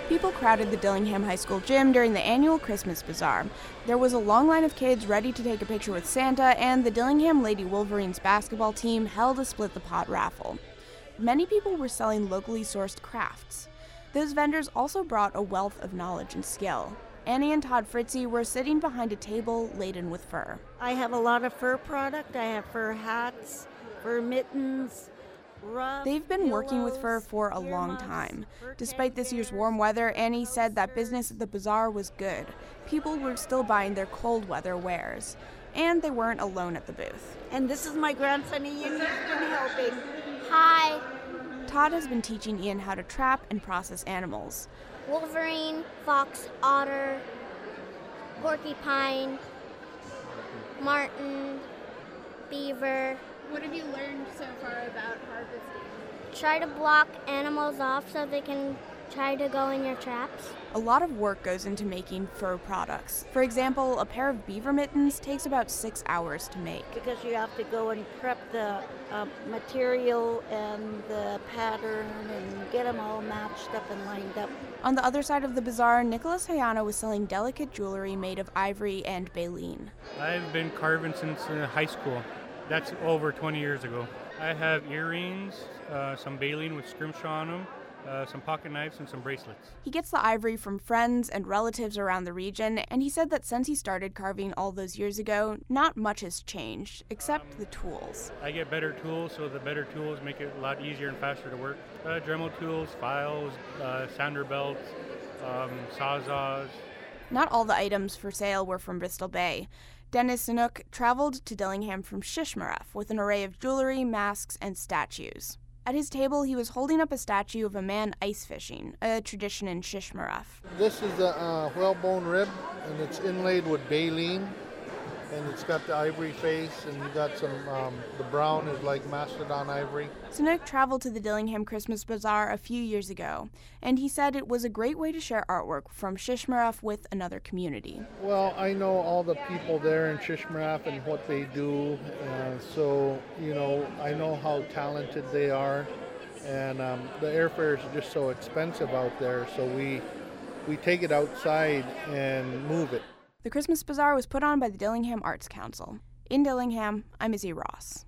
People crowded the Dillingham High School gym during the annual Christmas Bazaar. There was a long line of kids ready to take a picture with Santa, and the Dillingham Lady Wolverines basketball team held a split-the-pot raffle. Many people were selling locally sourced crafts. Those vendors also brought a wealth of knowledge and skill. Annie and Todd Fritzy were sitting behind a table laden with fur. I have a lot of fur product. I have fur hats, fur mittens, ruffs, They've been working with fur pillows, for a long earmuffs, time. fur Despite this year's teddy warm bears, weather, Annie said that coasters. business at the bazaar was good. People were still buying their cold weather wares. And they weren't alone at the booth. And this is my grandson Ian. He's been helping. Hi, Todd has been teaching Ian how to trap and process animals. Wolverine, fox, otter, porcupine, marten, beaver. What have you learned so far about harvesting? Try to block animals off so they can try to go in your traps. A lot of work goes into making fur products. For example, a pair of beaver mittens takes about 6 hours to make. Because you have to go and prep the material and the pattern and get them all matched up and lined up. On the other side of the bazaar, Nicholas Hayano was selling delicate jewelry made of ivory and baleen. I've been carving since high school. That's over 20 years ago. I have earrings, some baleen with scrimshaw on them, some pocket knives, and some bracelets. He gets the ivory from friends and relatives around the region, and he said that since he started carving all those years ago, not much has changed, except the tools. I get better tools, so the better tools make it a lot easier and faster to work. Dremel tools, files, sounder belts, sawzalls. Not all the items for sale were from Bristol Bay. Dennis Sanook traveled to Dillingham from Shishmaref with an array of jewelry, masks, and statues. At his table, he was holding up a statue of a man ice fishing, a tradition in Shishmaref. This is a whalebone rib, and it's inlaid with baleen, and it's got the ivory face, and you got some, the brown is like mastodon ivory. Sanook traveled to the Dillingham Christmas Bazaar a few years ago, and he said it was a great way to share artwork from Shishmaref with another community. Well, I know all the people there in Shishmaref and what they do, so, I know how talented they are, and the airfare is just so expensive out there, so we take it outside and move it. The Christmas Bazaar was put on by the Dillingham Arts Council. In Dillingham, I'm Izzy Ross.